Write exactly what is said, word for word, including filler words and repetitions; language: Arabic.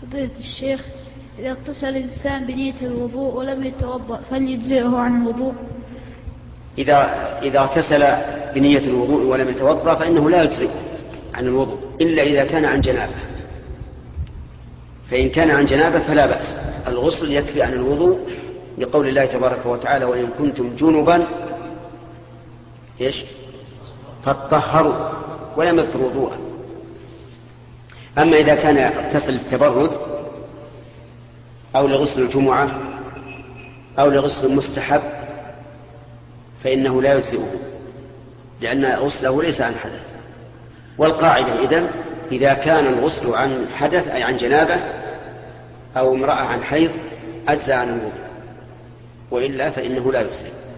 فضيلة الشيخ، إذا اغتسل الإنسان بنية الوضوء ولم يتوضأ فهل يجزئه عن الوضوء؟ إذا إذا اغتسل بنية الوضوء ولم يتوضأ فإنه لا يجزئه عن الوضوء إلا إذا كان عن جنابه، فإن كان عن جنابه فلا بأس، الغسل يكفي عن الوضوء لقول الله تبارك وتعالى: وإن كنتم جنبا إيش فاطهروا، ولم يذكر وضوءا. أما إذا كان اغتسل للتبرد أو لغسل الجمعة أو لغسل المستحب فإنه لا يجزئه، لأن غسله ليس عن حدث. والقاعدة إذن إذا كان الغسل عن حدث أي عن جنابة أو امرأة عن حيض أجزى عن الوضوء، وإلا فإنه لا يجزئ.